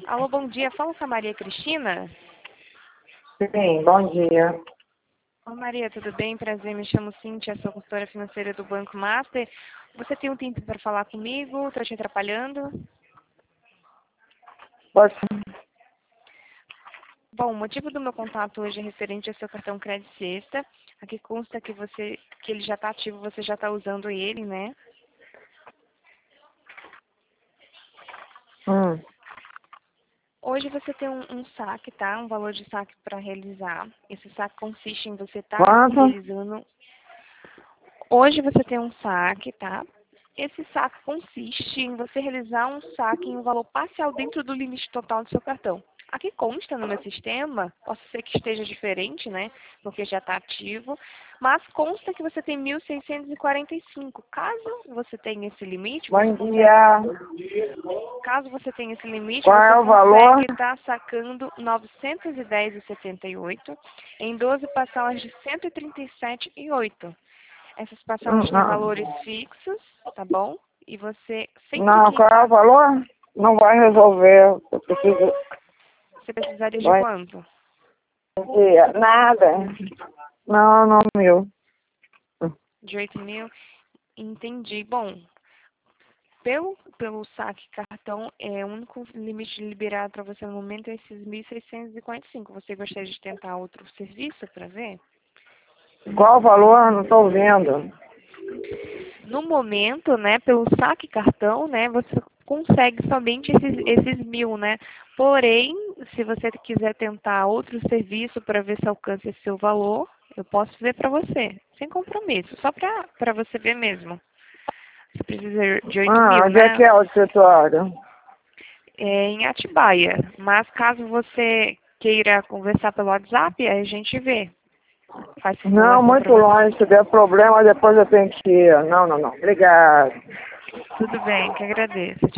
Alô, bom dia. Fala com a Maria Cristina. Sim, bom dia. Oi, Maria, tudo bem? Prazer, me chamo Cíntia, sou consultora financeira do Banco Master. Você tem um tempo para falar comigo? Estou te atrapalhando? Pode. Bom, o motivo do meu contato hoje é referente ao seu cartão Crédito Sexta. Aqui consta que ele já está ativo, você já está usando ele, né? Hoje você tem um saque, tá? Um valor de saque para realizar. Esse saque consiste em você estar Quanto? realizando. Hoje você tem um saque, tá? Esse saque consiste em você realizar um saque em um valor parcial dentro do limite total do seu cartão. Aqui consta no meu sistema, posso ser que esteja diferente, né? Porque já está ativo, mas consta que você tem 1.645. Caso você tenha esse limite, Bom dia. caso você tenha esse limite, Qual você é o valor? consegue estar sacando 910,78 em 12 parcelas de 137,08. Essas parcelas têm valores fixos, tá bom? E você sempre Não, que qual é o valor? Não vai resolver. Eu preciso. você precisaria de Bom quanto? dia. Nada. Não, não, meu. De 8.000? Entendi. Bom, pelo saque cartão, o único limite liberado para você no momento é esses 1.645. Você gostaria de tentar outro serviço para ver? Qual o valor? Não estou vendo. No momento, né, pelo saque cartão, né, você consegue somente esses 1.000, né? Porém, se você quiser tentar outro serviço para ver se alcança esse seu valor, eu posso ver para você, sem compromisso, só para você ver mesmo. Você precisa de 8.000, Onde é né? que é o escritório? É em Atibaia. Mas caso você queira conversar pelo WhatsApp, aí a gente vê. Faz Não, simulação para muito você. longe. Se der problema, depois eu tenho que ir. Não, não, não. Obrigado. Tudo bem, que agradeço.